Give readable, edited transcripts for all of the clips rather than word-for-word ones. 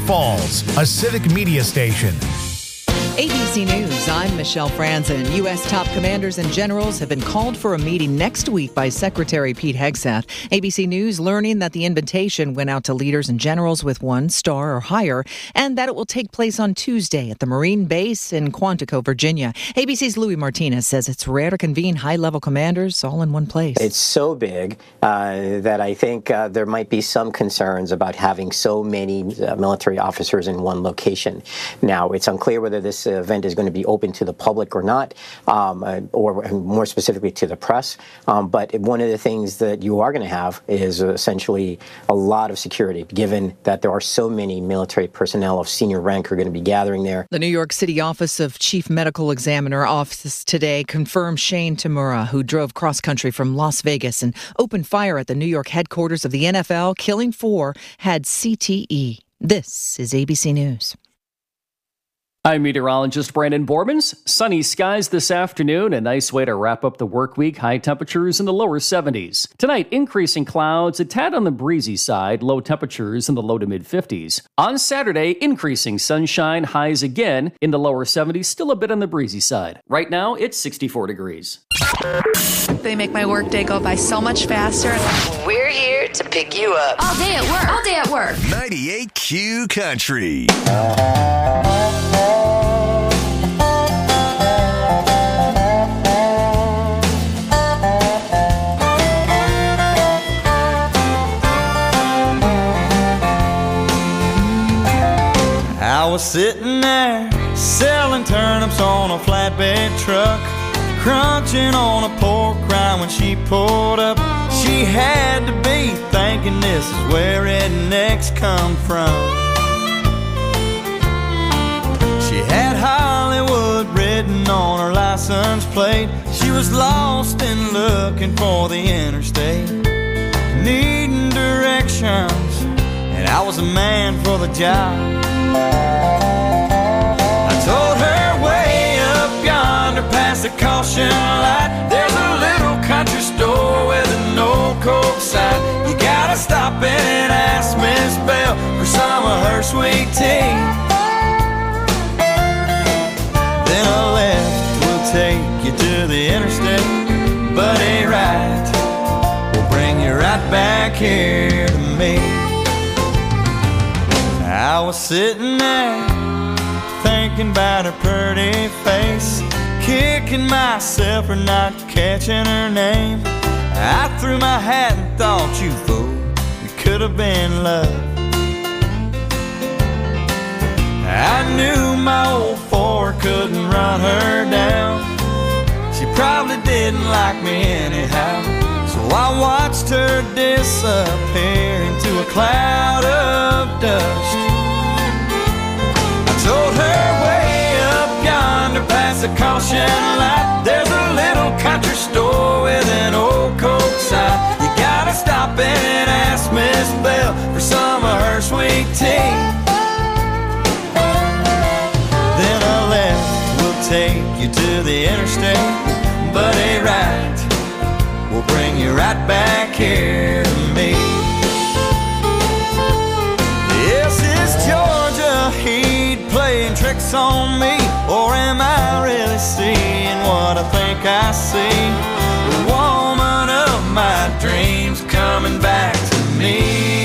Falls, a civic media station. ABC News, I'm Michelle Franzen. U.S. top commanders and generals have been called for a meeting next week by Secretary Pete Hegseth. ABC News learning that the invitation went out to leaders and generals with 1 star or higher, and that it will take place on Tuesday at the Marine Base in Quantico, Virginia. ABC's Louis Martinez says it's rare to convene high-level commanders all in one place. It's so big that I think there might be some concerns about having so many military officers in one location. Now, it's unclear whether this event is going to be open to the public or not, or more specifically to the press. But one of the things that you are going to have is essentially a lot of security, given that there are so many military personnel of senior rank who are going to be gathering there. The New York City Office of Chief Medical Examiner office today confirmed Shane Tamura, who drove cross-country from Las Vegas and opened fire at the New York headquarters of the NFL, killing 4, had CTE. This is ABC News. I'm meteorologist Brandon Bormans. Sunny skies this afternoon, a nice way to wrap up the work week. High temperatures in the lower 70s. Tonight, increasing clouds, a tad on the breezy side, low temperatures in the low to mid 50s. On Saturday, increasing sunshine, highs again in the lower 70s, still a bit on the breezy side. Right now, it's 64 degrees. They make my workday go by so much faster. We're here to pick you up. All day at work. All day at work. 98Q Country. I was sitting there selling turnips on a flatbed truck, crunching on a pork rind when she pulled up. She had to be thinking this is where rednecks come from. She had Hollywood written on her license plate. She was lost and looking for the interstate, needing directions, and I was a man for the job. I told her way up yonder past the caution light, there's a little country store with an old Coke sign. You gotta stop in and ask Miss Bell for some of her sweet tea. Then a left will take you to the interstate, but a right will bring you right back here to me. I was sitting there thinking about her pretty face, kicking myself for not catching her name. I threw my hat and thought, you fool, it could have been love. I knew my old Ford couldn't run her down. She probably didn't like me anyhow, so I watched her disappear into a cloud of dust. I told her way up yonder past the caution light, there's a little country store with an old Coke sign. You gotta stop in and ask Miss Bell for some of her sweet tea. Then a left will take you to the interstate, but a right will bring you right back here to me. Yes, it's Georgia Heat playing tricks on me, or am I really seeing what I think I see? The woman of my dreams coming back to me.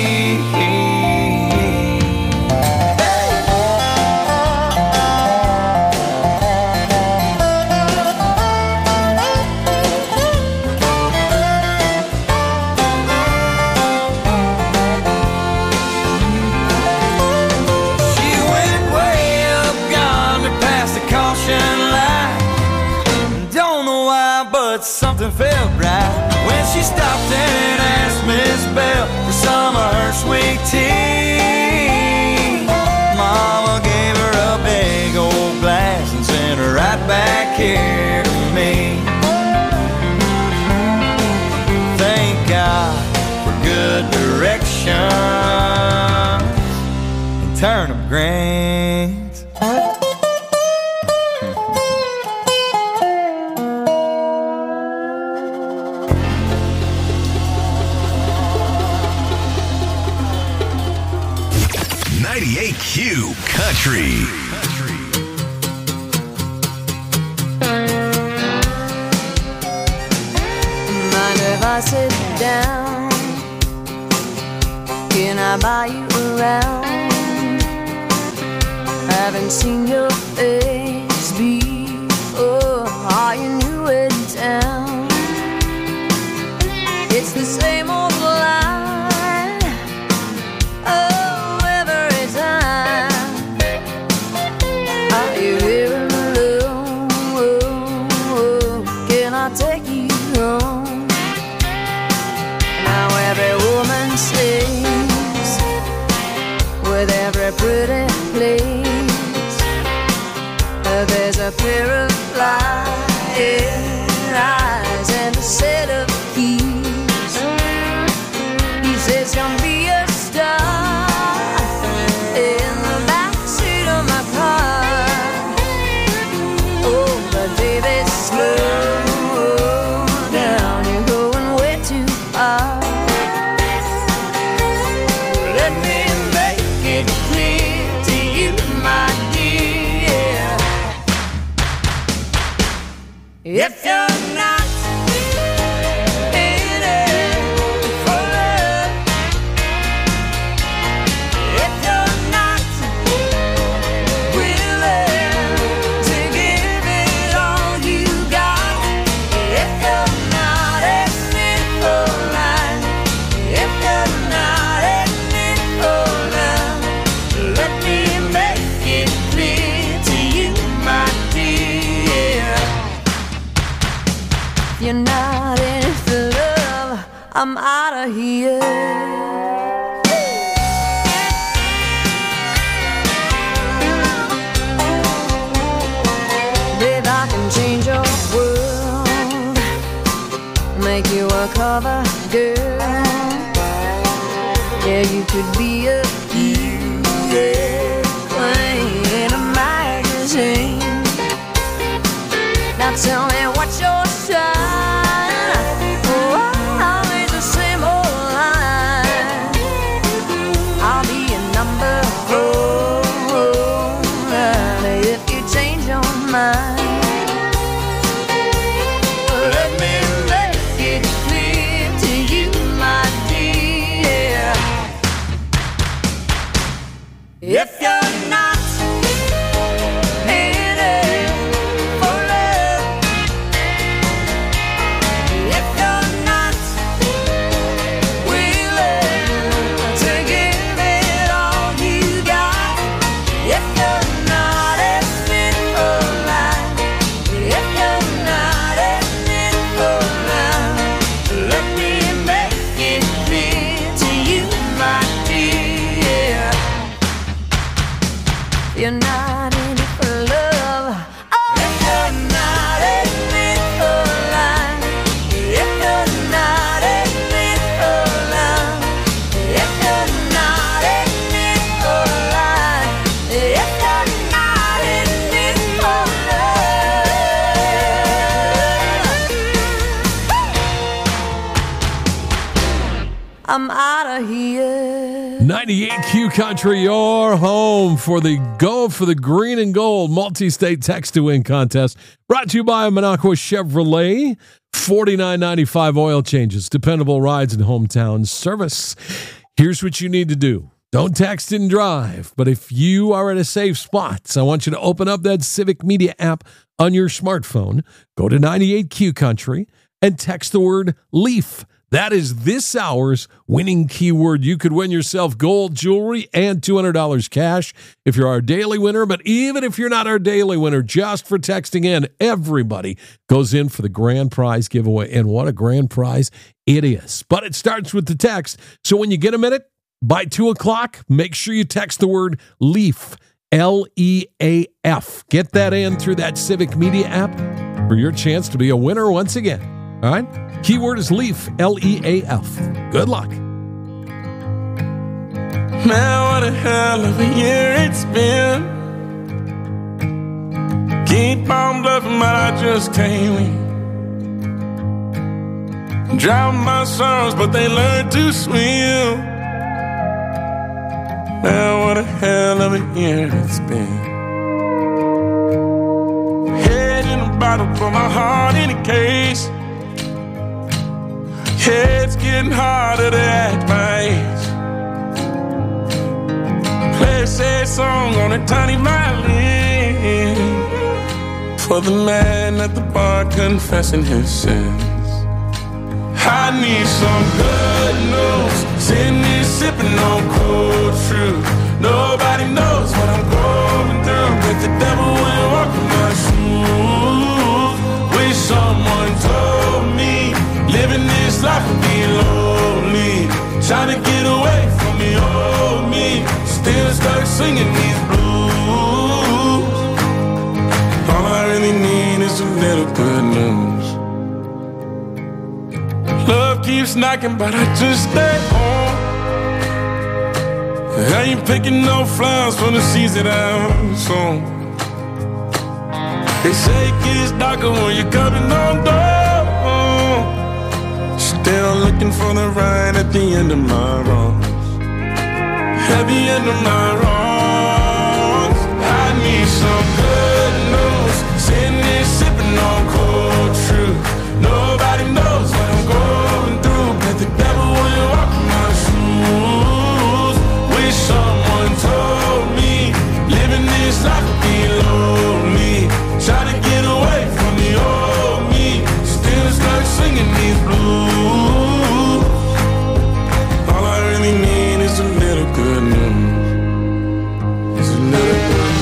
Something felt right when she stopped and asked Miss Bell for some of her sweet tea. Mama gave her a big old glass and sent her right back here to me. Thank God for good direction and turnip greens. 98 98Q Country. Mind if I sit down? Can I buy you around? Haven't seen your face before. Are you new in town? It's the same old line. Oh, every time. Are you here alone? Can I take you home? Now every woman sings with every pretty place. There's a pair of flying eyes and a set of keys. He says, "Come be a star in the backseat of my car." Oh, but baby, slow down, you're going way too far. Let me make it clear to you, my dear. If you're not in it for love, if you're not willing to give it all you got, if you're not in it for life, if you're not in it for love, let me make it clear to you, my dear. If you're not in it for love, I'm out of here. Babe, I can change your world, make you a cover girl. Yeah, you could be a heroine in a magazine. Now tell me what's your sign? Oh, always the same old line. I'll be a number 4 if you change your mind. Let me make it clear to you, my dear. If you're not in it for love, if you're not willing to give it all you got, if you're not in it for life, if you're not in it for love, let me make it clear to you, my dear. You're not in it for love. Oh, if you're not in it for life, if you're not in it for love, if you're not in it for life, if you're not in it for love, I'm out of here. 98Q Country, your home for the Go for the Green and Gold multi-state text-to-win contest. Brought to you by Minocqua Chevrolet. $49.95 oil changes, dependable rides, and hometown service. Here's what you need to do. Don't text and drive, but if you are at a safe spot, I want you to open up that Civic Media app on your smartphone. Go to 98Q Country and text the word LEAF. That is this hour's winning keyword. You could win yourself gold jewelry and $200 cash if you're our daily winner. But even if you're not our daily winner, just for texting in, everybody goes in for the grand prize giveaway. And what a grand prize it is. But it starts with the text. So when you get a minute, by 2 o'clock, make sure you text the word LEAF, LEAF. Get that in through that Civic Media app for your chance to be a winner once again. All right? Keyword is LEAF, LEAF. Good luck. Man, what a hell of a year it's been. Keep on bluffing, but I just can't win. Drown my sorrows, but they learn to swim. Man, what a hell of a year it's been. Head in a bottle, put my heart in a case. Yeah, it's getting harder to act my age. Play a sad song on a tiny violin for the man at the bar confessing his sins. I need some good news. Sitting here sipping on cold truth. Nobody knows what I'm going through, but the devil will walk in my shoes. Wish someone told me living this life would be lonely. Trying to get away from the old me. Still start singing these blues. All I really need is a little good news. Love keeps knocking, but I just stay home. I ain't picking no flowers from the seeds that I'm sown. They say it gets darker when you're coming on down. Still looking for the right at the end of my wrongs. At the end of my wrongs, I need some good news. Sitting there sipping on cold truth. Nobody knows what I'm going through, but the devil will walk in my shoes. Wish someone told me living this life would be lonely. Trying to get away from the old me. Still start singing these blues. All I really need is a little good news. It's a little good news.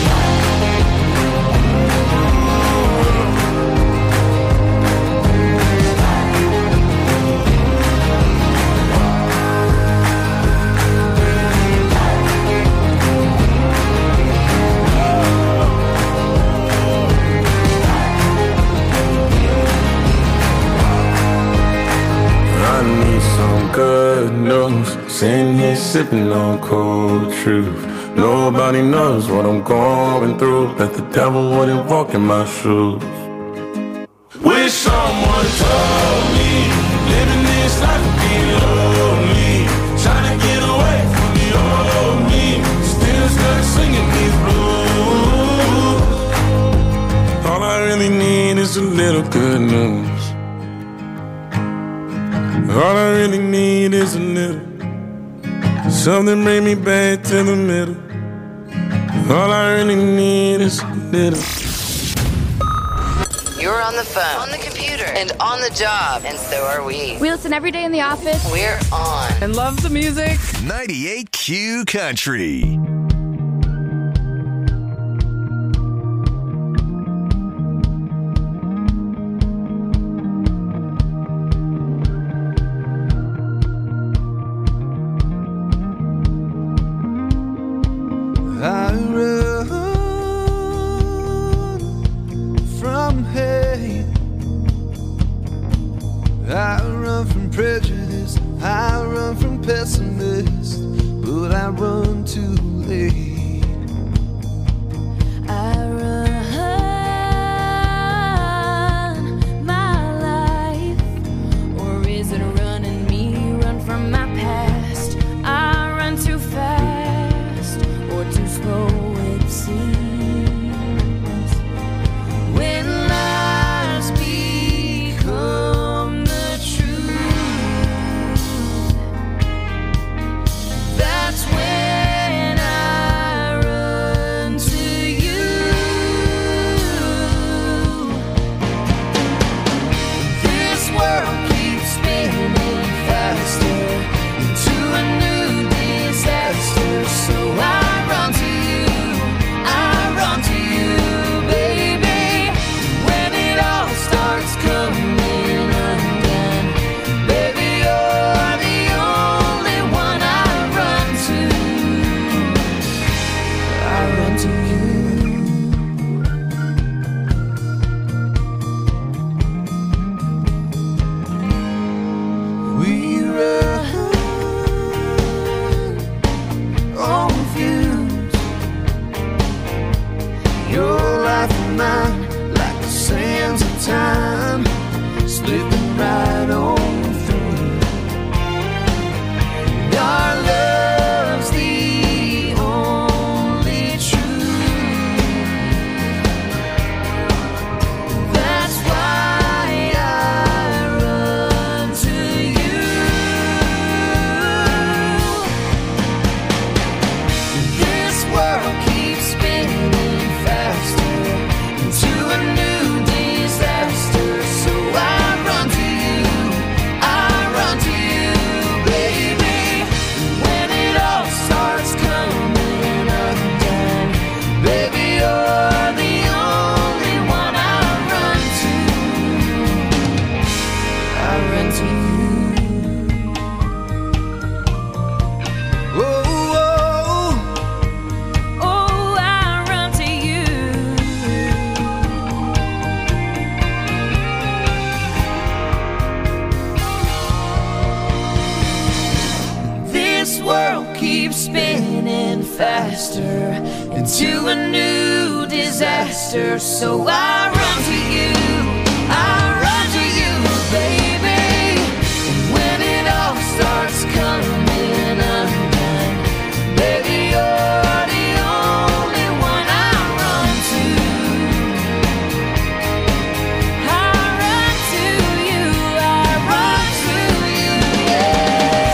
Good news, sitting here sipping on cold truth. Nobody knows what I'm going through, but the devil wouldn't walk in my shoes. Wish someone told me living this life would be lonely. Trying to get away from the old me. Still stuck singing these blues. All I really need is a little good news. All I really need is a little something bring me back to the middle. All I really need is a little. You're on the phone, on the computer, and on the job, and so are we. We listen every day in the office. We're on. And love the music. 98Q Country. I run from hate. I run from prejudice. I run from pessimists, but I run too late. I run my life, or is it running me? Run from my past. I run too fast, or too slow it seems. When lies become the truth, that's when I run to you. This world keeps spinning faster into a new disaster, so I run to you, I run to you, baby. When it all starts coming undone, baby, you're the only one I run to. I run to you. We run on fumes. Your life and mine, like the sands of time, slipping right on through. And our love's the world keeps spinning faster into a new disaster. So I run to you, baby. When it all starts coming undone, baby, you're the only one I run to. I run to you. Spinning faster into a new disaster. So I run to you, baby. And when it all starts coming undone, baby, you're the only one I run to. I run to you, yeah.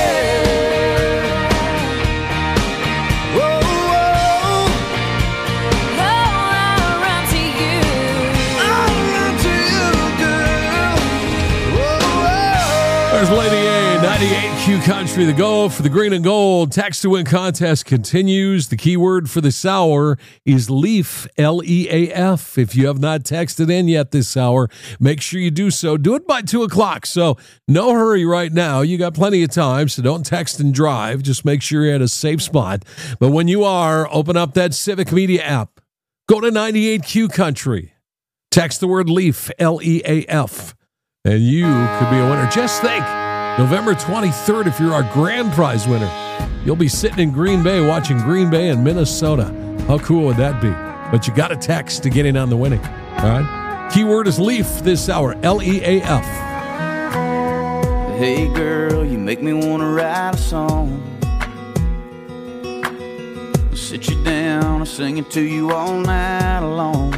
Lady A, 98Q Country. The Go for the Green and Gold Text to Win contest continues. The keyword for this hour is LEAF, L-E-A-F. If you have not texted in yet this hour, make sure you do so. Do it by 2 o'clock. So no hurry right now. You got plenty of time, so don't text and drive. Just make sure you're at a safe spot. But when you are, open up that Civic Media app. Go to 98Q Country. Text the word LEAF, L-E-A-F. And you could be a winner. Just think, November 23rd, if you're our grand prize winner, you'll be sitting in Green Bay watching Green Bay and Minnesota. How cool would that be? But you got a text to get in on the winning. All right? Keyword is LEAF this hour, L-E-A-F. Hey girl, you make me want to write a song. I'll sit you down and sing it to you all night long.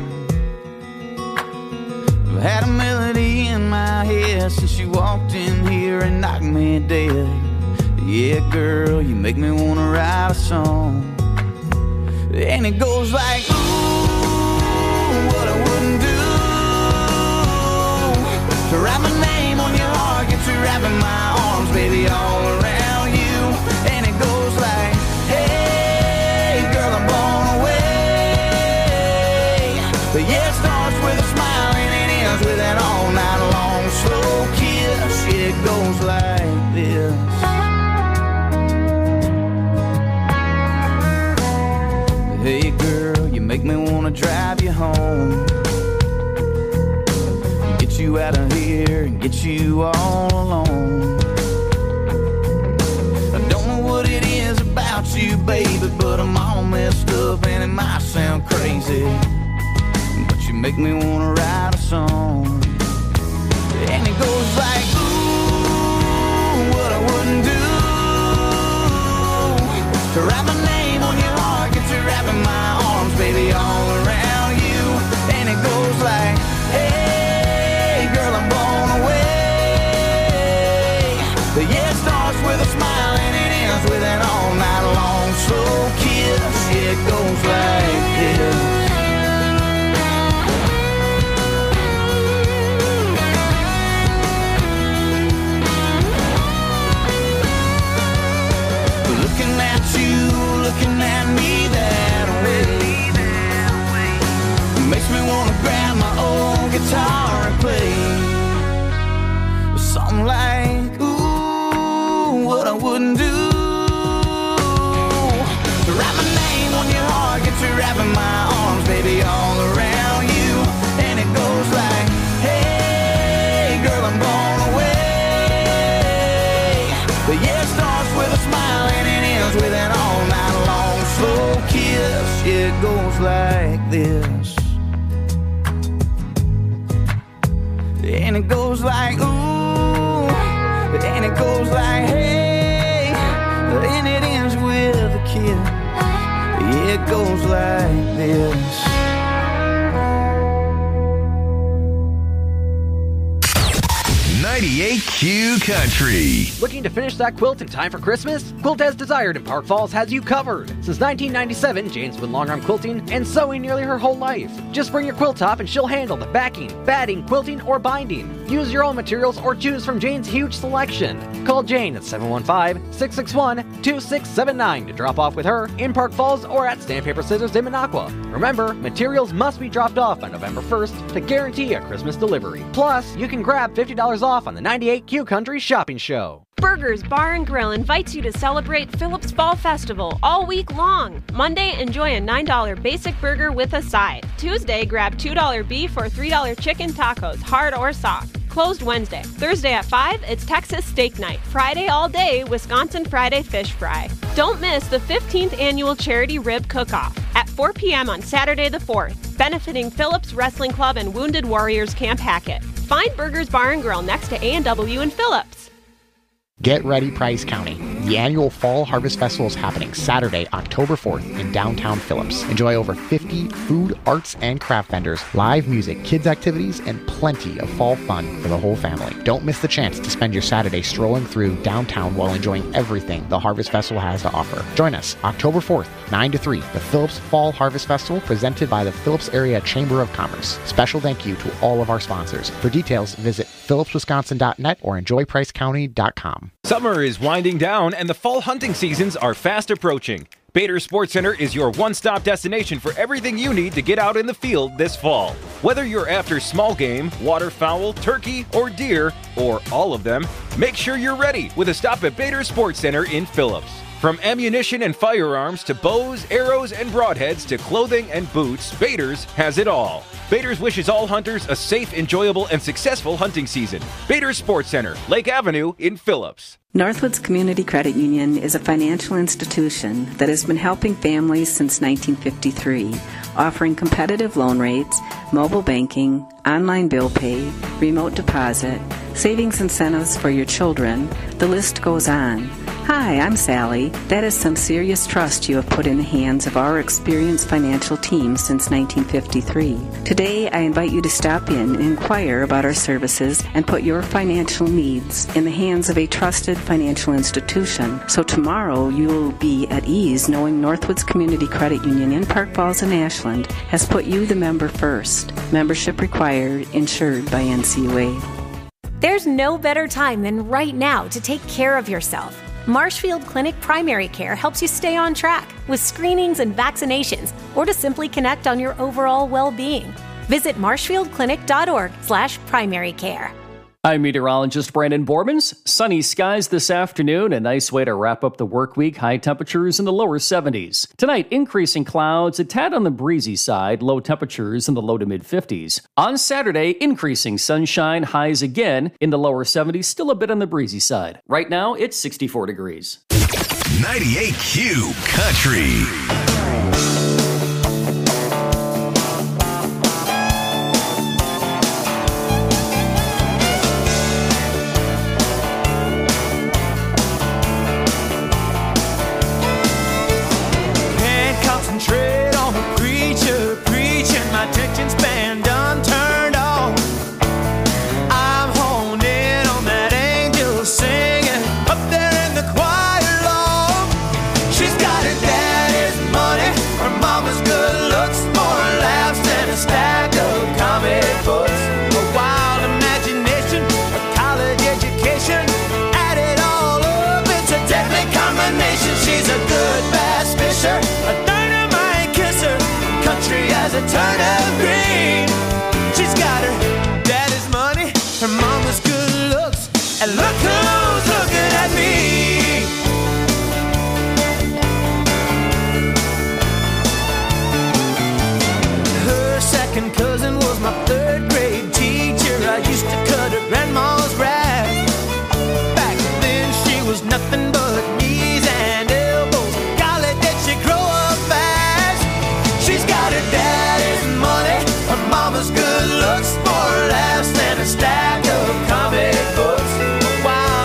I've had a melody in my head since you walked in here and knocked me dead. Yeah, girl, you make me want to write a song. And it goes like, ooh, what I wouldn't do to write my name on your heart, get you wrapping my arms, baby, all around you. And it goes like, hey, girl, I'm blown away. But yeah, it starts with a smile with an all night long slow kiss. It goes like this. Hey girl, you make me wanna drive you home, get you out of here and get you all alone. I don't know what it is about you, baby, but I'm all messed up and it might sound crazy, but you make me wanna write a song. And it goes like, ooh, what I wouldn't do to write my name on your heart, get you wrapping my arms, baby, all around you. And it goes like, hey, girl, I'm blown away. But yeah, it starts with a smile and it ends with an all night long slow kiss. It goes like this. Looking at me that way makes me want to grab my old guitar and play something like, ooh, what I wouldn't do to write my name on your heart, get you wrapping my arms, baby, all around you. And it goes like, hey, girl, I'm blown away. But yeah, it starts with a smile and it ends with an all night slow kiss. It goes like this. And it goes like, ooh, and it goes like, hey, and it ends with a kiss. It goes like this. 98Q 98Q Country. Looking to finish that quilt in time for Christmas? Quilt as Desired in Park Falls has you covered. Since 1997, Jane's been long-arm quilting and sewing nearly her whole life. Just bring your quilt top and she'll handle the backing, batting, quilting, or binding. Use your own materials or choose from Jane's huge selection. Call Jane at 715-661-2679 to drop off with her in Park Falls or at Sandpaper Scissors in Minocqua. Remember, materials must be dropped off by November 1st to guarantee a Christmas delivery. Plus, you can grab $50 off on the 98Q Country Shopping Show. Burgers Bar and Grill invites you to celebrate Phillips Fall Festival all week long. Monday, enjoy a $9 basic burger with a side. Tuesday, grab $2 beef or $3 chicken tacos, hard or soft. Closed Wednesday. Thursday at 5, it's Texas Steak Night. Friday all day, Wisconsin Friday Fish Fry. Don't miss the 15th annual Charity Rib Cook-Off at 4 p.m. on Saturday the 4th, benefiting Phillips Wrestling Club and Wounded Warriors Camp Hackett. Find Burgers Bar and Grill next to A&W in Phillips. Get ready, Price County. The annual Fall Harvest Festival is happening Saturday, October 4th in downtown Phillips. Enjoy over 50 food, arts, and craft vendors, live music, kids activities, and plenty of fall fun for the whole family. Don't miss the chance to spend your Saturday strolling through downtown while enjoying everything the Harvest Festival has to offer. Join us October 4th, 9 to 3, the Phillips Fall Harvest Festival presented by the Phillips Area Chamber of Commerce. Special thank you to all of our sponsors. For details, visit phillipswisconsin.net or enjoypricecounty.com. Summer is winding down and the fall hunting seasons are fast approaching. Bader Sports Center is your one-stop destination for everything you need to get out in the field this fall. Whether you're after small game, waterfowl, turkey, or deer, or all of them, make sure you're ready with a stop at Bader Sports Center in Phillips. From ammunition and firearms to bows, arrows, and broadheads to clothing and boots, Bader's has it all. Bader's wishes all hunters a safe, enjoyable, and successful hunting season. Bader Sports Center, Lake Avenue in Phillips. Northwoods Community Credit Union is a financial institution that has been helping families since 1953, offering competitive loan rates, mobile banking, online bill pay, remote deposit, savings incentives for your children. The list goes on. Hi, I'm Sally. That is some serious trust you have put in the hands of our experienced financial team since 1953. Today, I invite you to stop in and inquire about our services and put your financial needs in the hands of a trusted financial institution. So tomorrow, you will be at ease knowing Northwoods Community Credit Union in Park Falls and Ashland has put you, the member, first. Membership required, insured by NCUA. There's no better time than right now to take care of yourself. Marshfield Clinic Primary Care helps you stay on track with screenings and vaccinations, or to simply connect on your overall well-being. Visit marshfieldclinic.org/primarycare. I'm meteorologist Brandon Bormans. Sunny skies this afternoon, a nice way to wrap up the work week. High temperatures in the lower 70s. Tonight, increasing clouds, a tad on the breezy side, low temperatures in the low to mid 50s. On Saturday, increasing sunshine, highs again in the lower 70s, still a bit on the breezy side. Right now, it's 64 degrees. 98Q Country. A turn of green. She's got her daddy's money, her mama's good looks, and look who's looking at me. Her second cousin was my third grade teacher. I used to cut her grandma's grass. Back then she was nothing but knees and elbows. Golly, did she grow up fast. She's got her daddy's money, her mama's good looks, more laughs than a stack of comic books. While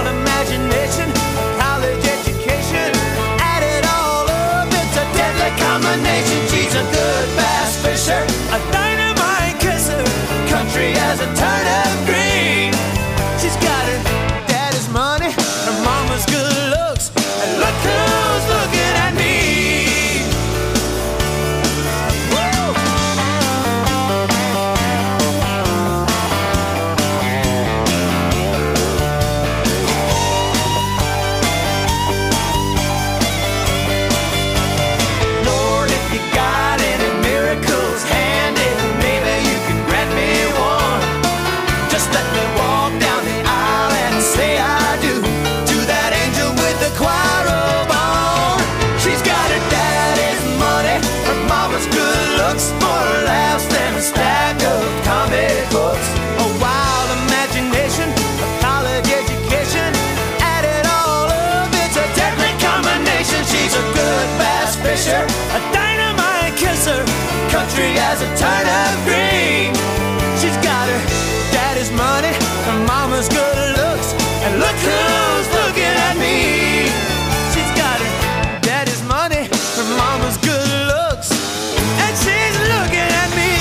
looks, more laughs than a stack of comic books. A wild imagination, a college education, added all of it's a deadly combination. She's a good bass fisher, a dynamite kisser, country as a turnip green. She's got her daddy's money, her mama's good looks, and look who's looking at me. She's got her daddy's money, her mama's good looks, and she's looking at me.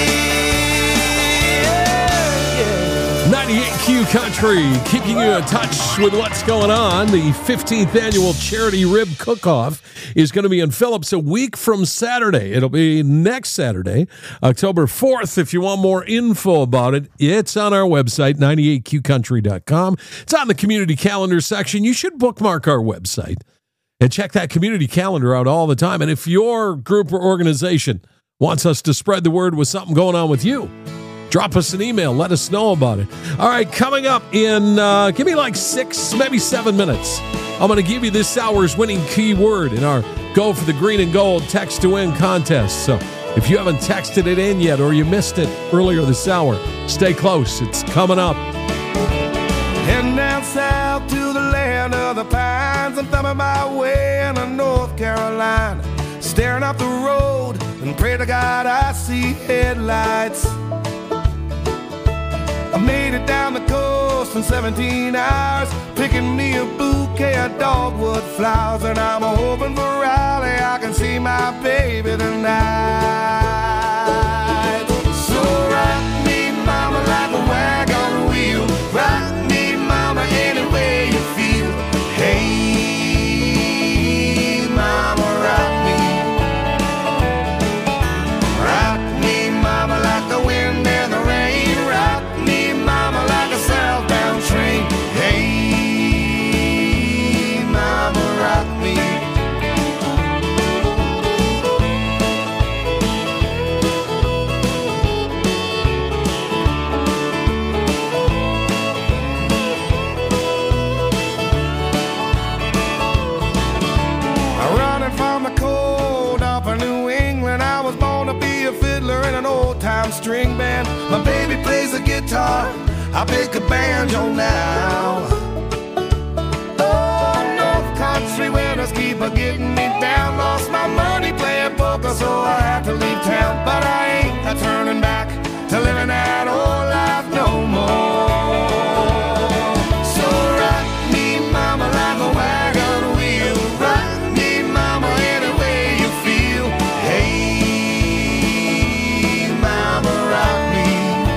98Q Country, keeping you in touch with what's going on. The 15th annual Charity Rib Cook-Off is going to be in Phillips a week from Saturday. It'll be next Saturday, October 4th. If you want more info about it, it's on our website, 98qcountry.com. It's on the community calendar section. You should bookmark our website and check that community calendar out all the time. And if your group or organization wants us to spread the word with something going on with you, drop us an email. Let us know about it. All right, coming up in, give me like 6, maybe 7 minutes. I'm going to give you this hour's winning keyword in our Go for the Green and Gold Text to Win contest. So if you haven't texted it in yet or you missed it earlier this hour, stay close. It's coming up. Heading down south to the land of the pines. I'm thumbing my way into North Carolina, staring up the road and pray to God I see headlights. I made it down the coast in 17 hours, picking me a bouquet of dogwood flowers, and I'm hoping for Raleigh I can see my baby tonight. So rock me, mama, like a wagon wheel. Rock me, mama, any way you feel. Hey, mama, rock me. Rock me, mama, like the wind and the rain. Rock me, mama, like a southbound train. Hey, mama, rock me. Running from the cold up in New England, I was born to be a fiddler in an old-time string band. My baby plays the guitar, I pick a banjo now. Oh, North Country winters keep a getting me down. Lost my money playing poker, so I had to leave town. But I ain't a-turning back to living that old life no more. So rock me, mama, like a wagon wheel. Rock me, mama, any way you feel. Hey, mama, rock me.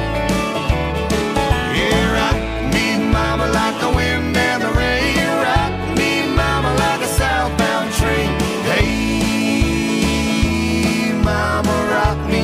Yeah, rock me, mama, like the wind and the rain. Rock me, mama, like a southbound train. Hey, mama, rock me.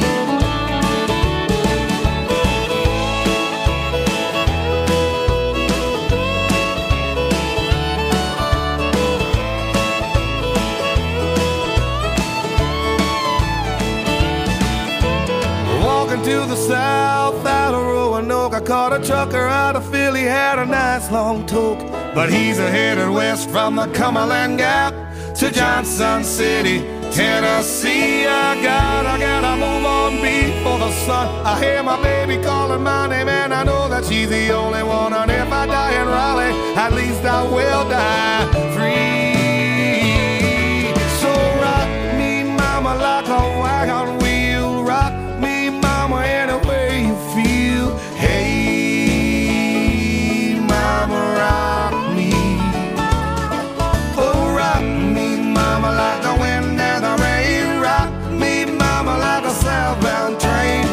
Walking to the south out of Roanoke, I caught a trucker out of Philly, had a nice long toke. But he's headed west from the Cumberland Gap to Johnson City, Tennessee. I gotta move on before the sun. I hear my baby calling my name, and I know that she's the only one. And if I die in Raleigh, at least I will die free. So rock me, mama, like a wagon wheel. Rock me, mama, any way you feel. Hey, mama, rock me. Oh, rock me, mama, like the wind and the rain. Rock me, mama, like a southbound train.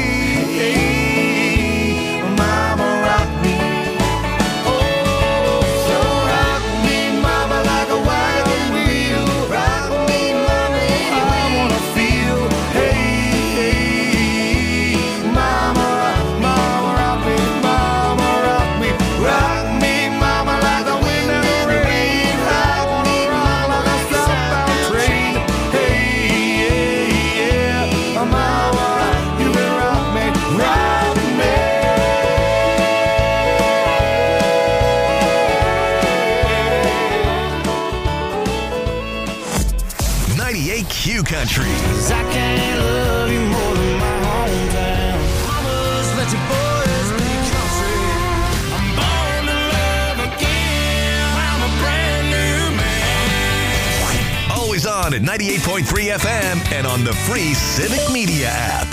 Hey, mama, rock me. Oh, so rock me, mama, like a wagon wheel. Rock me, mama, I wanna feel. Hey, mama, rock me, mama, rock me. Rock me, mama, like the wind and the rain. Rock me, mama, like a southbound train. Hey, yeah, mama, you can rock me, rock me. 98Q Country. 'Cause I can't love 93 FM and on the free Civic Media app.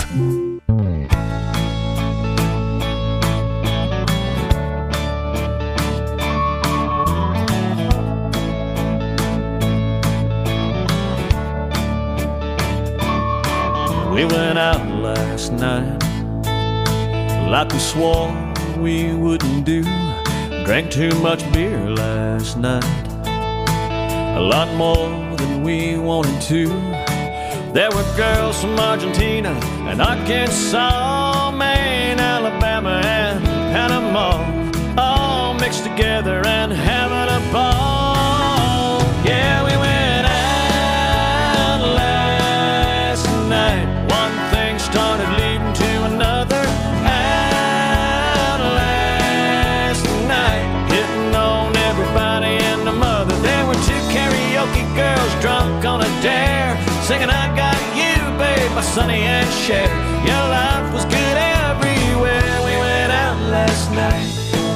We went out last night like we swore we wouldn't do. Drank too much beer last night, a lot more than we wanted to. There were girls from Argentina and Arkansas, Maine, Alabama, and Panama, all mixed together and having a ball. Yeah, we went out last night. One thing started leading to another. Out last night, hitting on everybody and the mother. There were two karaoke girls drunk on a dare, singing I Got You, babe, by Sonny and Cher. Your life was good everywhere. We went out last night.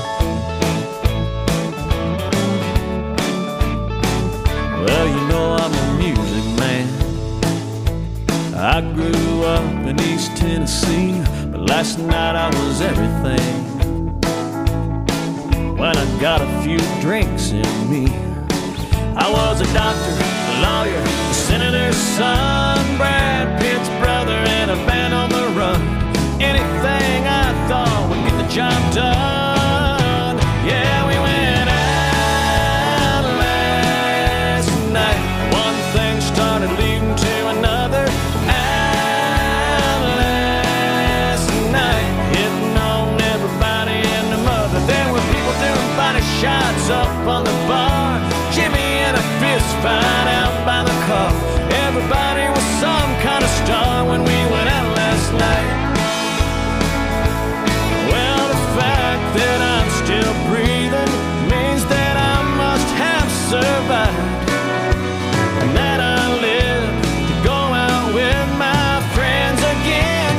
Well, you know I'm a music man. I grew up in East Tennessee, but last night I was everything. When I got a few drinks in me, I was a doctor, a lawyer, a senator's son, Brad Pitt's brother, and a band on the run. Anything I thought would get the job done. Yeah, we went out last night. One thing started leading to another. Out last night, hitting on everybody and the mother. There were people doing body shots up on the bar, Jimmy and a fist fight out by the car. Everybody was some kind of star when we went out last night. Well, the fact that I'm still breathing means that I must have survived, and that I live to go out with my friends again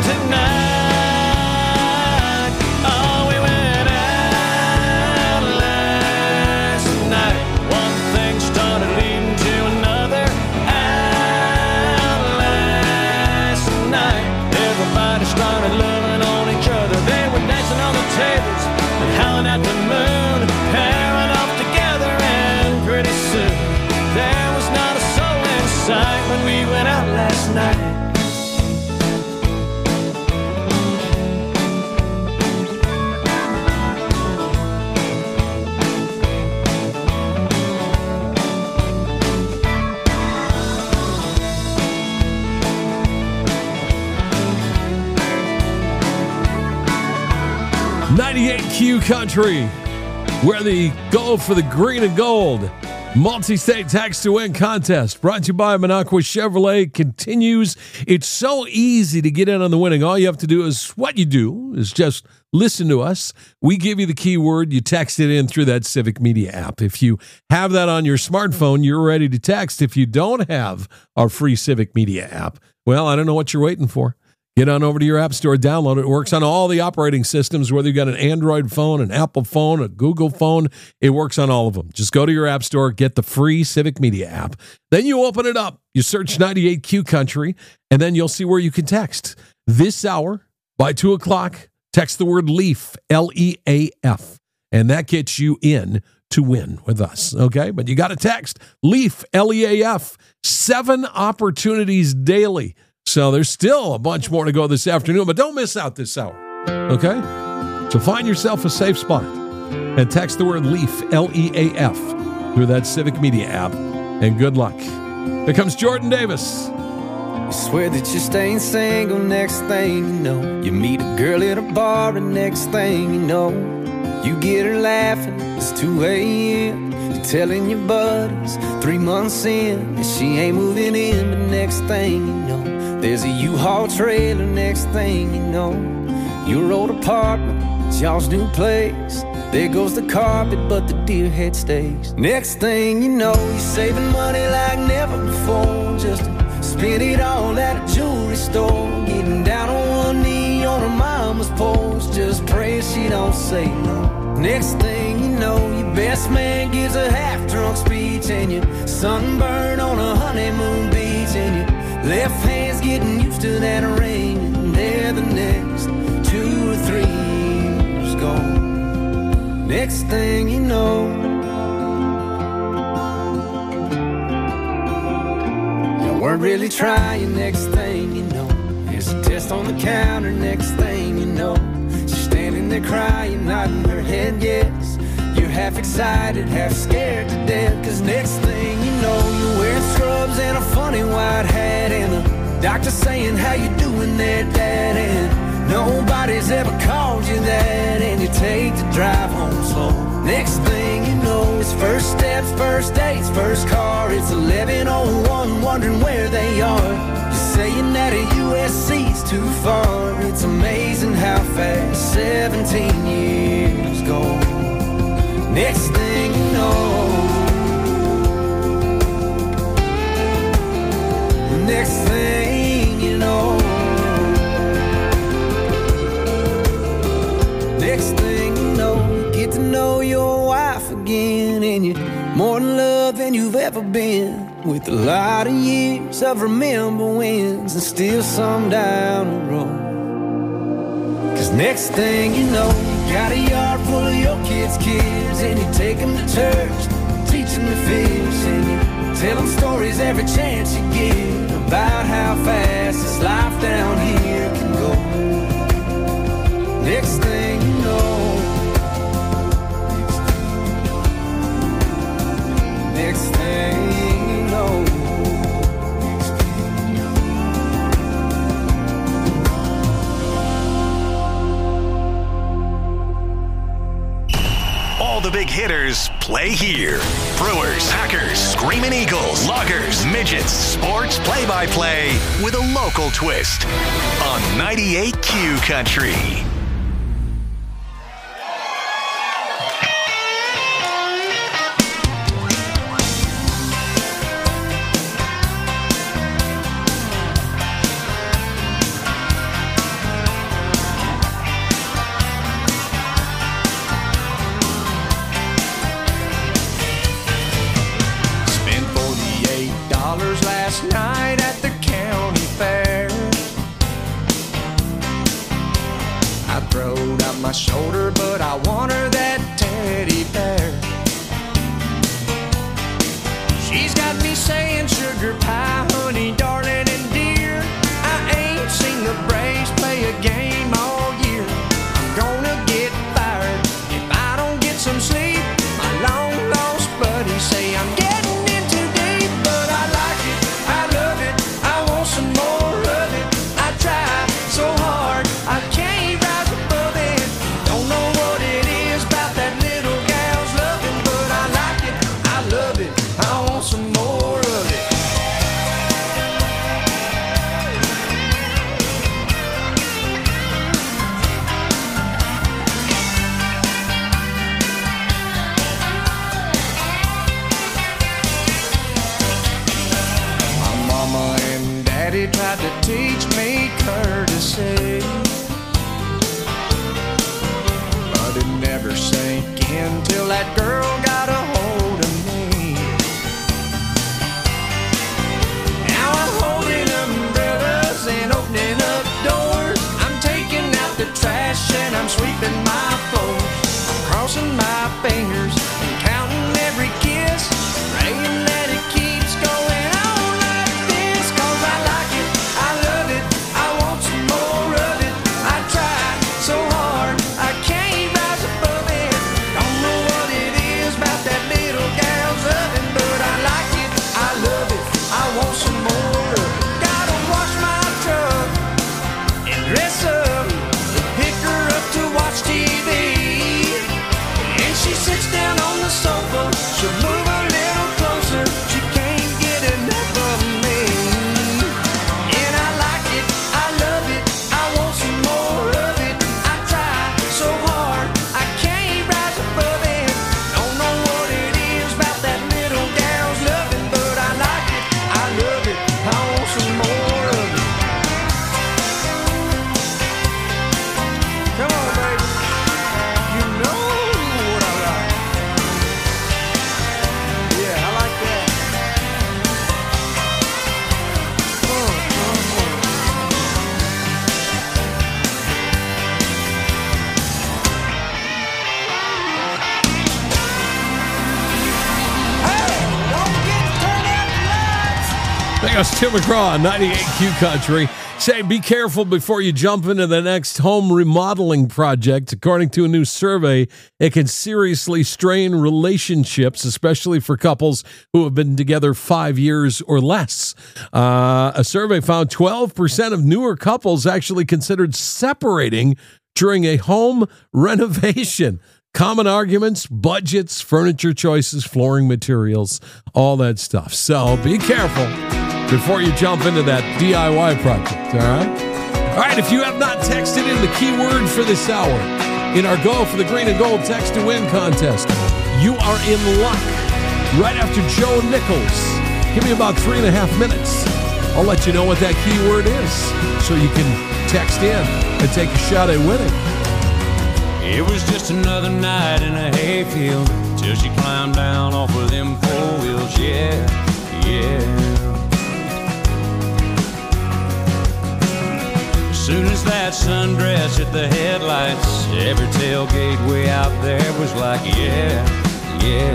tonight. Oh, we went out last night. One thing started leading to another. Out last night, everybody started loving on each other. They were dancing on the tables and howling at the moon, pairing off together, and pretty soon there was not a soul in sight when we went out last night. 98Q Country, where they go for the green and gold. Multi-state text to win contest brought to you by Minocqua Chevrolet continues. It's so easy to get in on the winning. All you have to do is just listen to us. We give you the keyword. You text it in through that Civic Media app. If you have that on your smartphone, you're ready to text. If you don't have our free Civic Media app, well, I don't know what you're waiting for. Get on over to your app store, download it. It works on all the operating systems, whether you've got an Android phone, an Apple phone, a Google phone. It works on all of them. Just go to your app store, get the free Civic Media app. Then you open it up. You search 98Q Country, and then you'll see where you can text. This hour, by 2 o'clock, text the word LEAF, L-E-A-F, and that gets you in to win with us, okay? But you got to text LEAF, L-E-A-F, 7 opportunities daily. So there's still a bunch more to go this afternoon, but don't miss out this hour, okay? So find yourself a safe spot and text the word LEAF, L-E-A-F, through that Civic Media app, and good luck. Here comes Jordan Davis. You swear that you're staying single, next thing you know, you meet a girl at a bar, and next thing you know, you get her laughing, it's 2 a.m., you're telling your buddies 3 months in that she ain't moving in, but next thing you know, there's a U-Haul trailer. Next thing you know, your old apartment, it's y'all's new place. There goes the carpet, but the deer head stays. Next thing you know, you're saving money like never before, just to spend it all at a jewelry store. Getting down on one knee on her mama's porch, just praying she don't say no. Next thing you know, your best man gives a half-drunk speech, and you're sunburned on a honeymoon beach, and you Left hand's getting used to that ring, and there the next 2 or 3 years gone. Next thing you know, you weren't really trying. Next thing you know, there's a test on the counter. Next thing you know, she's standing there crying, nodding her head yes. You're half excited, half scared to death, 'cause next thing you know, you're wearing scrubs and a funny white hat, and the doctor saying, how you doing there, Dad? And nobody's ever called you that, and you take the drive home slow. Next thing you know, it's first steps, first dates, first car. It's 11:01, wondering where they are. You're saying that a USC's too far. It's amazing how fast 17 years go. Next thing you know, next thing you know, next thing you know, you get to know your wife again, and you're more in love than you've ever been, with a lot of years of remember wins and still some down the road. 'Cause next thing you know, you got a yard full of your kids' kids, and you take them to church, teach them to fish, and you tell them stories every chance you get about how fast this life down here can go. Next thing you know, next thing you know. All the big hitters play here. Brewers, Packers, Screaming Eagles, Loggers, Midgets, sports play-by-play with a local twist on 98Q Country. Last night at the county fair, I throwed out my shoulder, but I want her that teddy bear. She's got me saying sugar pie, honey, darling, and dear. I ain't seen the Braves play a game all year. I'm gonna get fired if I don't get some sleep. My long lost buddies say I'm getting in too deep, but I like it, I love it, I want some more of it. I try so hard, I can't rise above it. Don't know what it is about that little gal's loving, but I like it, I love it, I want some more of it. My mama and daddy tried to teach me courtesy, but it never sank in till that girl got a hold of me. Now I'm holding umbrellas and opening up doors. I'm taking out the trash and I'm sweeping my floors. I'm crossing my fingers and counting every kiss, praying that it keeps going on like this. 'Cause I like it, I love it, I want some more of it. I try so hard, I can't rise above it. Don't know what it Yes, Tim McGraw, 98Q Country. Say, be careful before you jump into the next home remodeling project. According to a new survey, it can seriously strain relationships, especially for couples who have been together 5 years or less. A survey found 12% of newer couples actually considered separating during a home renovation. Common arguments, budgets, furniture choices, flooring materials, all that stuff. So be careful before you jump into that DIY project, all right? All right, if you have not texted in the keyword for this hour in our Go for the Green and Gold Text to Win contest, you are in luck. Right after Joe Nichols, give me about 3.5 minutes. I'll let you know what that keyword is so you can text in and take a shot at winning. It was just another night in a hayfield till she climbed down off of them 4 wheels, yeah, yeah. As soon as that sundress hit the headlights, every tailgate way out there was like, yeah, yeah.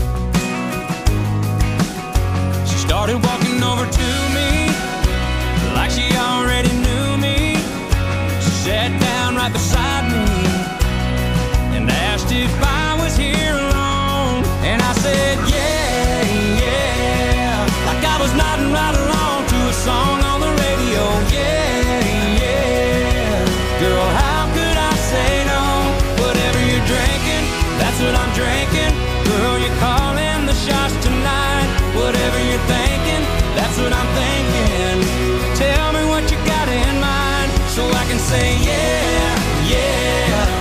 She started walking over to me like she already knew me. She sat down right beside me and asked if I was here alone. And I said, yeah, yeah, like I was nodding right along to a song on the radio, yeah, yeah. Girl, how could I say no? Whatever you're drinking, that's what I'm drinking. Girl, you're calling the shots tonight. Whatever you're thinking, that's what I'm thinking. Tell me what you got in mind so I can say, yeah, yeah.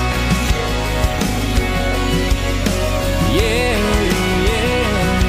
Yeah, yeah.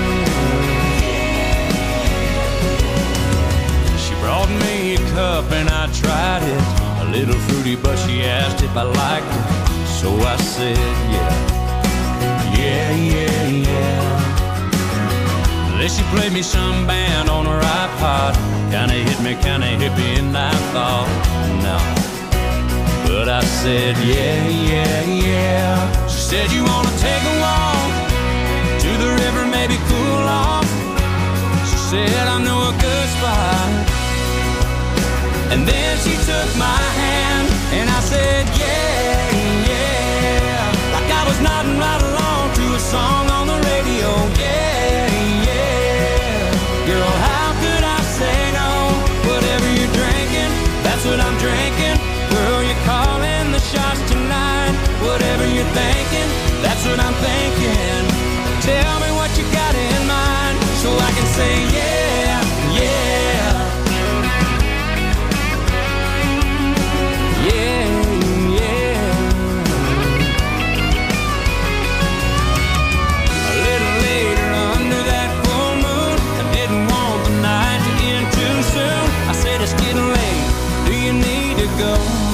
She brought me a cup and I tried it. A little fruity, but she asked if I liked it. So I said, yeah, yeah, yeah, yeah. Then she played me some band on her iPod. Kinda hit me, kinda hippie, and I thought, no. But I said, yeah, yeah, yeah. She said, you wanna take a walk to the river, maybe cool off? She said, I know a good spot. And then she took my hand and I said, yeah, yeah. Like I was nodding right along to a song on the radio, yeah, yeah. Girl, how could I say no? Whatever you're drinking, that's what I'm drinking. Girl, you're calling the shots tonight. Whatever you're thinking, that's what I'm thinking. Tell me what you got in mind so I can say yeah, yeah. Yeah, yeah. A little later under that full moon, I didn't want the night to end too soon. I said it's getting late, do you need to go?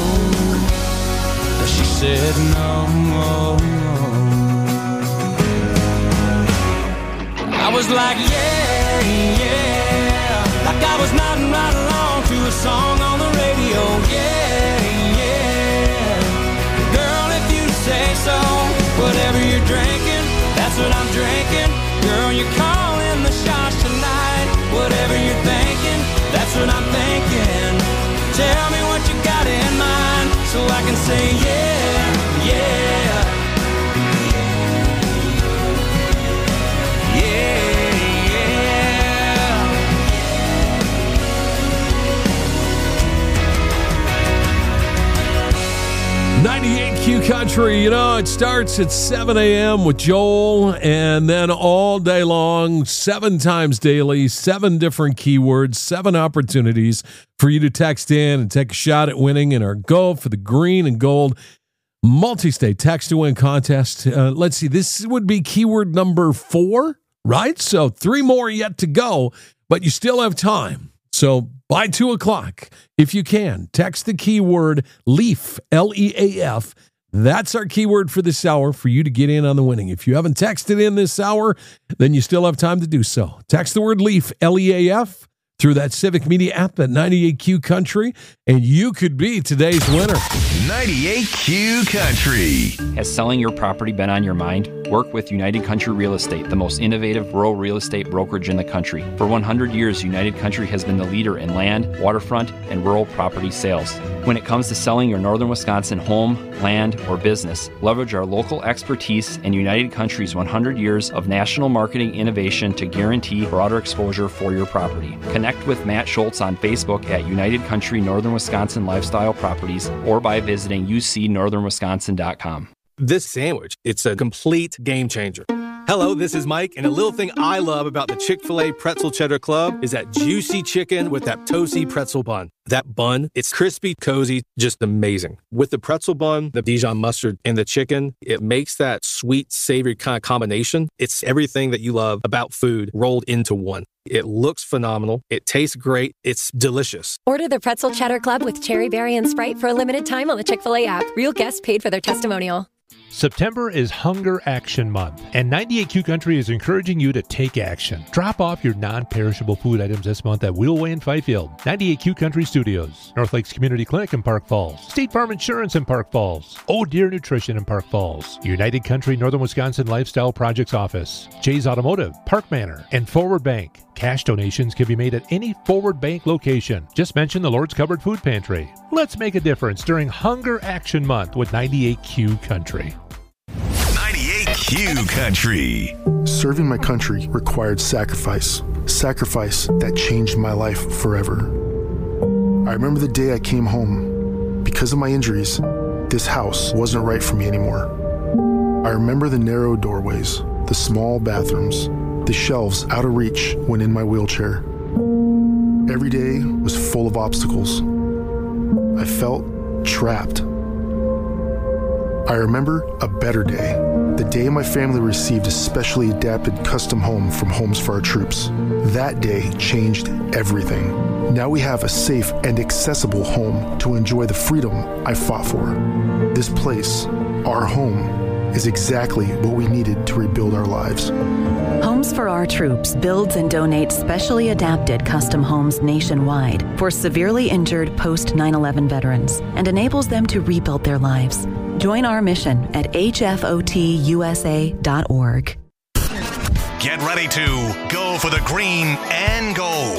She said no. I was like, yeah, yeah. Like I was nodding right along to a song on the radio, yeah, yeah. Girl, if you say so, whatever you're drinking, that's what I'm drinking. Girl, you're calling the shots tonight. Whatever you're thinking, that's what I'm thinking. Tell me what you got in mind so I can say yeah, yeah. Yeah, yeah. 98Q Country, you know, it starts at 7 a.m. with Joel, and then all day long, 7 times daily, 7 different keywords, 7 opportunities for you to text in and take a shot at winning in our Go for the Green and Gold multi-state text to win contest. Let's see, this would be keyword number 4, right? So 3 more yet to go, but you still have time. So by 2 o'clock, if you can, text the keyword LEAF, L-E-A-F. That's our keyword for this hour for you to get in on the winning. If you haven't texted in this hour, then you still have time to do so. Text the word LEAF, L-E-A-F, through that Civic Media app at 98Q Country, and you could be today's winner. 98Q Country. Has selling your property been on your mind? Work with United Country Real Estate, the most innovative rural real estate brokerage in the country. For 100 years, United Country has been the leader in land, waterfront, and rural property sales. When it comes to selling your northern Wisconsin home, land, or business, leverage our local expertise and United Country's 100 years of national marketing innovation to guarantee broader exposure for your property. Connect with Matt Schultz on Facebook at United Country Northern Wisconsin Lifestyle Properties or by visiting ucnorthernwisconsin.com. This sandwich, it's a complete game changer. Hello, this is Mike, and a little thing I love about the Chick-fil-A Pretzel Cheddar Club is that juicy chicken with that toasty pretzel bun. That bun, it's crispy, cozy, just amazing. With the pretzel bun, the Dijon mustard, and the chicken, it makes that sweet, savory kind of combination. It's everything that you love about food rolled into one. It looks phenomenal. It tastes great. It's delicious. Order the Pretzel Cheddar Club with Cherry Berry and Sprite for a limited time on the Chick-fil-A app. Real guests paid for their testimonial. September is Hunger Action Month, and 98Q Country is encouraging you to take action. Drop off your non-perishable food items this month at Wheelway in Fifield, 98Q Country Studios, North Lakes Community Clinic in Park Falls, State Farm Insurance in Park Falls, Oh Deer Nutrition in Park Falls, United Country Northern Wisconsin Lifestyle Projects Office, Jay's Automotive, Park Manor, and Forward Bank. Cash donations can be made at any Forward Bank location. Just mention the Lord's Cupboard Food Pantry. Let's make a difference during Hunger Action Month with 98Q Country. 98Q Country. Serving my country required sacrifice. Sacrifice that changed my life forever. I remember the day I came home. Because of my injuries, this house wasn't right for me anymore. I remember the narrow doorways, the small bathrooms, the shelves out of reach when in my wheelchair. Every day was full of obstacles. I felt trapped. I remember a better day, the day my family received a specially adapted custom home from Homes for Our Troops. That day changed everything. Now we have a safe and accessible home to enjoy the freedom I fought for. This place, our home, is exactly what we needed to rebuild our lives. Homes for Our Troops builds and donates specially adapted custom homes nationwide for severely injured post 9/11 veterans and enables them to rebuild their lives. Join our mission at hfotusa.org. Get ready to go for the green and gold.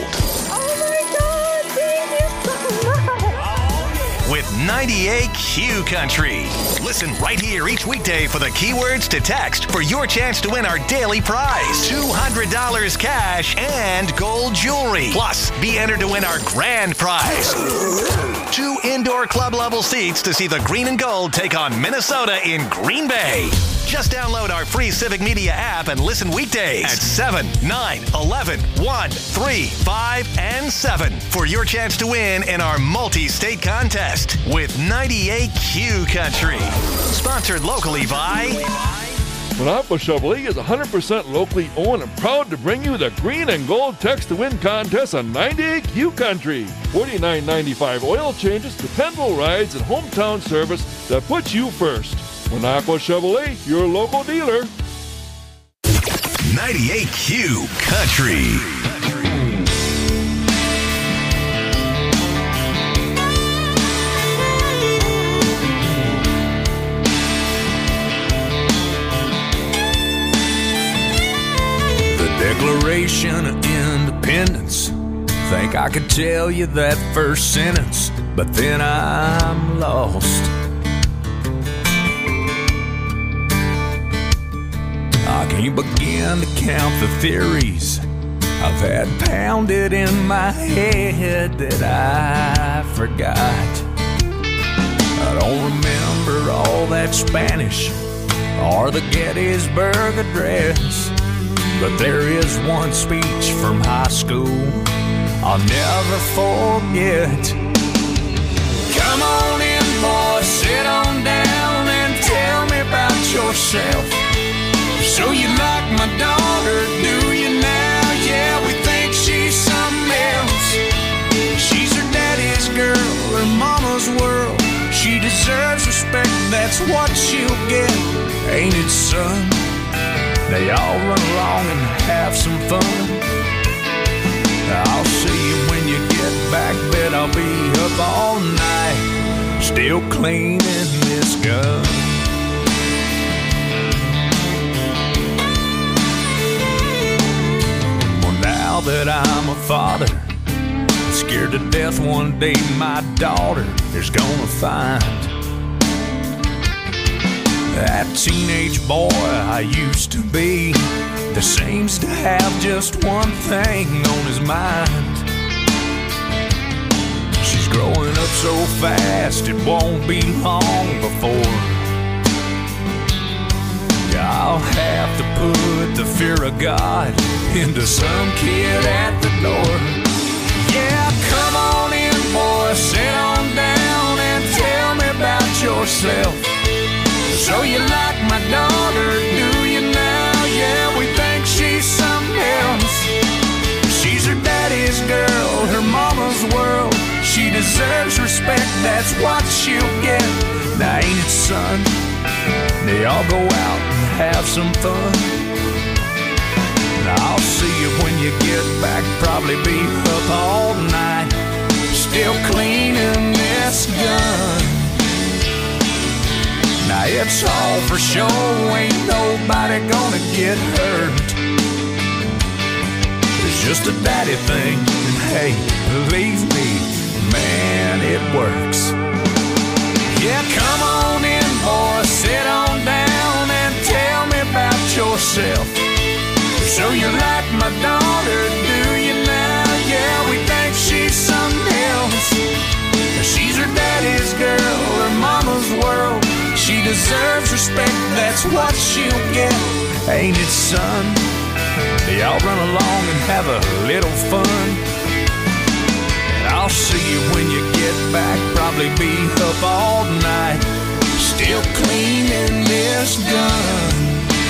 With 98Q Country. Listen right here each weekday for the keywords to text for your chance to win our daily prize. $200 cash and gold jewelry. Plus, be entered to win our grand prize. 2 indoor club level seats to see the green and gold take on Minnesota in Green Bay. Just download our free Civic Media app and listen weekdays at 7, 9, 11, 1, 3, 5, and 7 for your chance to win in our multi-state contest with 98Q Country. Sponsored locally by... Minocqua Chevrolet is 100% locally owned and proud to bring you the Green and Gold Text to Win contest on 98Q Country. $49.95 oil changes, dependable rides, and hometown service that puts you first. Minocqua Chevrolet, your local dealer. 98Q Country. Declaration of Independence. Think I could tell you that first sentence, but then I'm lost. I can't begin to count the theories I've had pounded in my head that I forgot. I don't remember all that Spanish or the Gettysburg Address, but there is one speech from high school I'll never forget. Come on in, boy, sit on down and tell me about yourself. So you like my daughter, do you now? Yeah, we think she's something else. She's her daddy's girl, her mama's world. She deserves respect, that's what she'll get. Ain't it, son? They all run along and have some fun. I'll see you when you get back, bet I'll be up all night, still cleaning this gun. Well, now that I'm a father, scared to death one day my daughter is gonna find that teenage boy I used to be that seems to have just one thing on his mind. She's growing up so fast it won't be long before I'll have to put the fear of God into some kid at the door. Yeah, come on in, boy, sit on down and tell me about yourself. So you like my daughter, do you now? Yeah, we think she's something else. She's her daddy's girl, her mama's world. She deserves respect, that's what she'll get. Now ain't it, son? They all go out and have some fun. Now I'll see you when you get back, probably be up all night, still cleaning this gun. Now it's all for show, ain't nobody gonna get hurt. It's just a daddy thing, and hey, believe me, man, it works. Yeah, come on in, boy, sit on down and tell me about yourself. So you like my daughter, do you now? Yeah, we think she's something else. She's her daddy's girl, her mama's world. She deserves respect, that's what she'll get. Ain't it, son? Y'all run along and have a little fun. And I'll see you when you get back, probably be up all night, still cleaning this gun.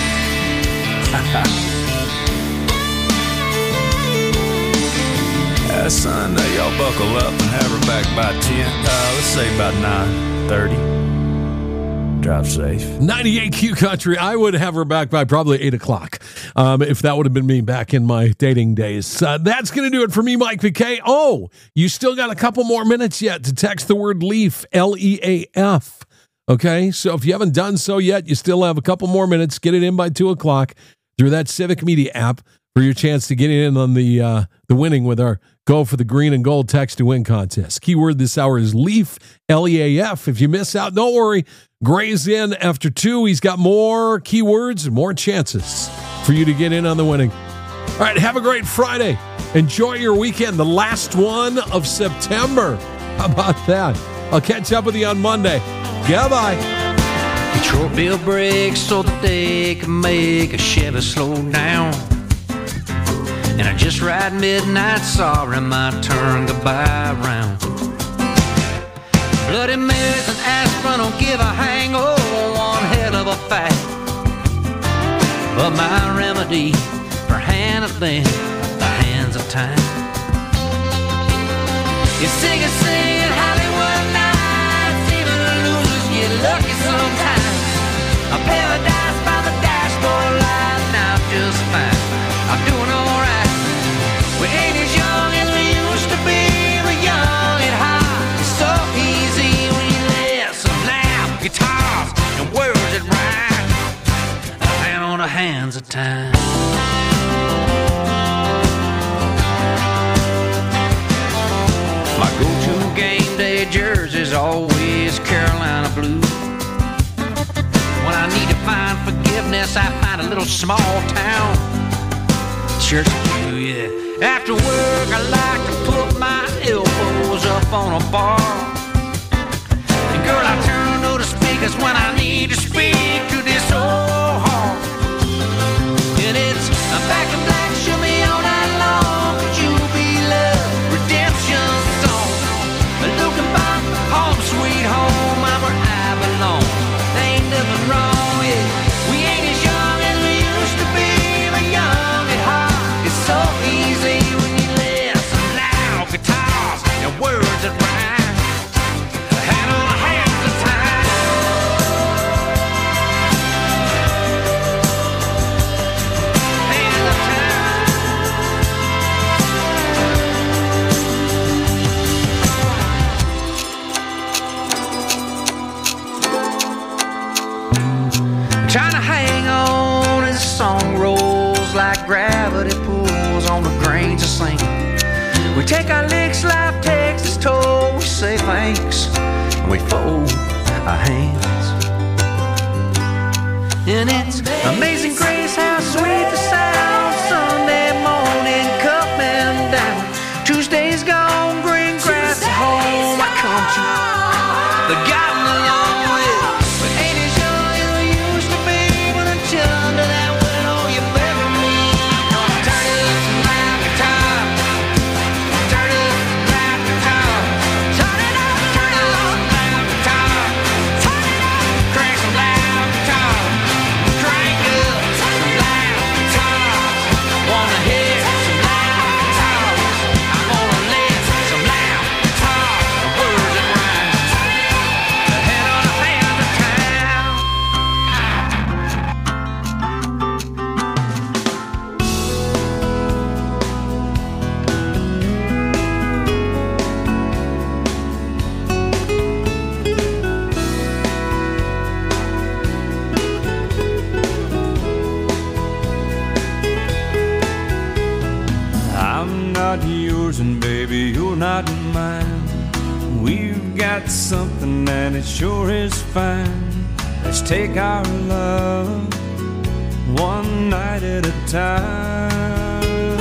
Son, y'all buckle up and have her back by 10. Let's say about 9:30. Drive safe. 98Q Country. I would have her back by probably 8 o'clock if that would have been me back in my dating days. That's going to do it for me, Mike McKay. Oh, you still got a couple more minutes yet to text the word LEAF, L-E-A-F. Okay, so if you haven't done so yet, you still have a couple more minutes. Get it in by 2 o'clock through that Civic Media app for your chance to get in on the winning with our Go for the Green and Gold Text to Win contest. Keyword this hour is LEAF, L-E-A-F. If you miss out, don't worry. Gray's in after 2. He's got more keywords and more chances for you to get in on the winning. All right, have a great Friday. Enjoy your weekend, the last one of September. How about that? I'll catch up with you on Monday. Goodbye. Detroit built brakes so that they can make a Chevy slow down. And I just ride midnight, sorry my turn goodbye round. Bloody Marys and aspirin don't give a hang, oh, one hell of a fact. But my remedy for handling the hands of time. You sing and sing at Hollywood nights, even losers get lucky sometimes. A paradise by the dashboard light, now I'm just fine. I'm doing alright. We ain't as young as we used to be, we're young and hot. It's so easy when you listen loud guitars and words that rhyme. A hand on the hands of time. My go-to game day jersey's always Carolina blue. When I need to find forgiveness, I find a little small town church blue, yeah. After work, I like to put my elbows up on a bar. And girl, I turn to the speakers when I need to speak to this old heart. And it's a back in black, show me all night long. Could you be love, redemption song? Looking back, home sweet home, I'm where I belong. There ain't nothing wrong, yeah. We ain't as young as we used to be, but young at heart. It's so easy when you listen loud guitars and words that rhyme. We take our licks, life takes its toll. We say thanks, and we fold our hands. And it's amazing grace how sweet the sound. Sunday morning coming down. Tuesday's gone, green grass at home. Why can't you? The gotten along with. But ain't as young as we used to be when I chill under that window you better me. Turn it up some loud guitar. Turn it up some loud guitar. Turn it up some loud guitar. Turn it up, crank some loud guitar. Crank up some loud guitar. Wanna hear some loud guitars. I'm gonna lift some loud guitar. Words that rhyme. The head on the hand of town. I'm not yours and baby, you're not mine. We've got something that it sure is fine. Let's take our love one night at a time.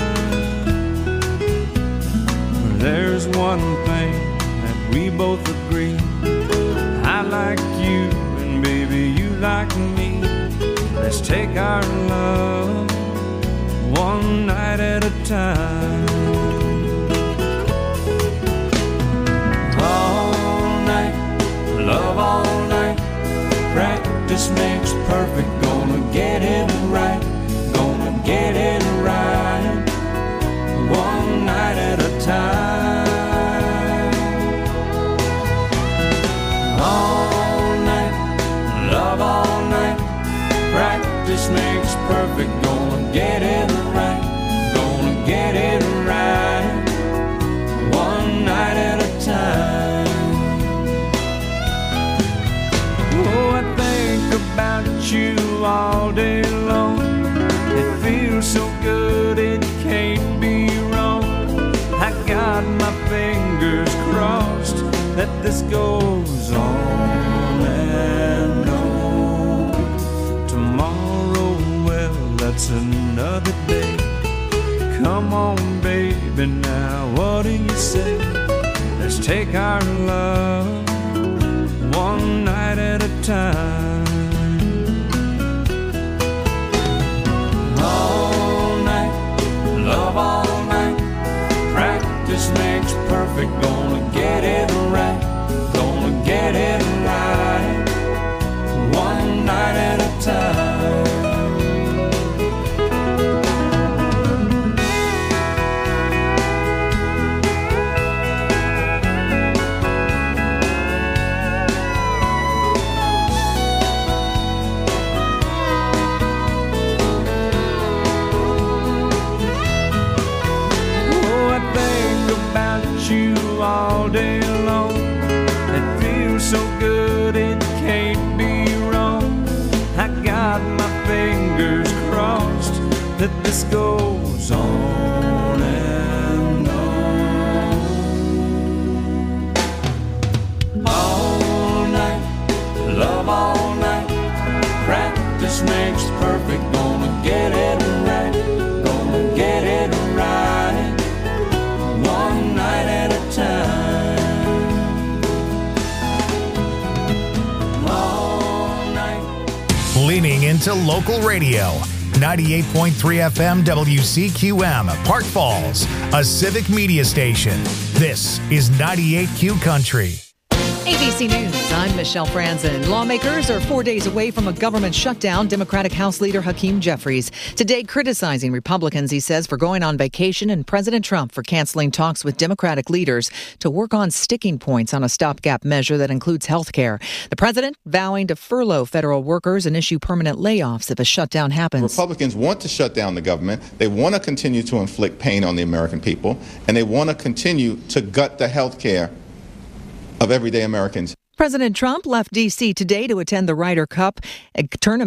There's one thing that we both agree. I like you and baby you like me. Let's take our love one night at a time. All night, love all night. Practice makes perfect. Gonna get it right. Gonna get it right. One night at a time. All night, love all night. Practice makes perfect. Gonna get it right. Gonna get it right. One night at a time. Oh, I think about you all day long. It feels so good, it can't be wrong. I got my fingers crossed that this goes on and on. Tomorrow, well, that's another day. Come on, baby, now what do you say? Let's take our love one night at a time. All night, love all night. Practice makes perfect. Gonna get it right. Gonna get it right. One night at a time. All day long, it feels so good, it can't be wrong. I got my fingers crossed that this goes on and on. All night, love all night. Practice makes perfect. Gonna get it right. Gonna get it right. One night at a time. All night. Leaning into local radio. 98.3 FM WCQM, Park Falls, a civic media station. This is 98Q Country. ABC News, I'm Michelle Franzen. Lawmakers are 4 days away from a government shutdown. Democratic House Leader Hakeem Jeffries today criticizing Republicans, he says, for going on vacation and President Trump for canceling talks with Democratic leaders to work on sticking points on a stopgap measure that includes health care. The president vowing to furlough federal workers and issue permanent layoffs if a shutdown happens. Republicans want to shut down the government. They want to continue to inflict pain on the American people, and they want to continue to gut the health care of everyday Americans. President Trump left D.C. today to attend the Ryder Cup tournament.